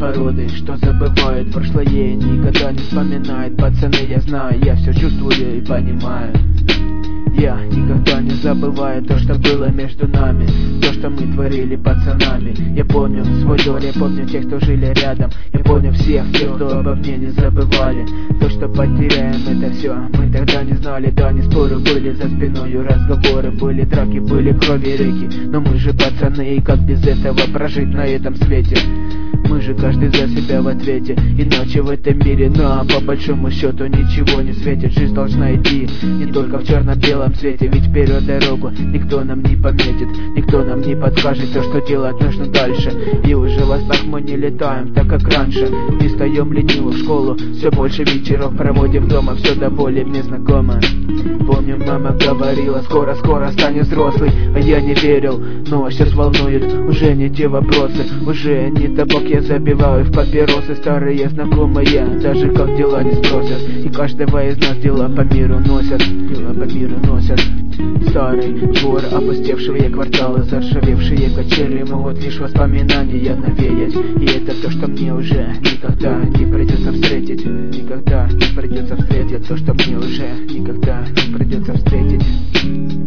породы, что забывают прошлое и никогда не вспоминает. Пацаны, я знаю, я все чувствую и понимаю. Я никогда не забываю то, что было между нами, то, что мы творили пацанами. Я помню свой двор, я помню тех, кто жили рядом, я помню всех тех, кто обо мне не забывали. То, что потеряем, это все мы тогда не знали. Да, не спорю, были за спиною разговоры, были драки, были крови реки. Но мы же пацаны, и как без этого прожить на этом свете? Мы же каждый за себя в ответе, иначе в этом мире нам по большому счету ничего не светит. Жизнь должна идти не только в черно-белом цвете, ведь вперед дорогу никто нам не пометит, никто нам не подскажет то, что делать нужно дальше. И уже во снах мы не летаем так, как раньше, не встаем лениво в школу, все больше вечеров проводим дома, все до боли мне знакомо. Помню, мама говорила, скоро станешь взрослый, а я не верил, но сейчас волнует уже не те вопросы, уже не табак я забиваю в папиросы. Старые знакомые, даже как дела не спросят, и каждого из нас дела по миру носят, дела по миру носят. Старый двор, опустевшие кварталы, заржавевшие качели могут лишь воспоминания навеять. И это то, что мне уже никогда не придется встретить, никогда не придется встретить, то, что мне уже никогда не придется встретить.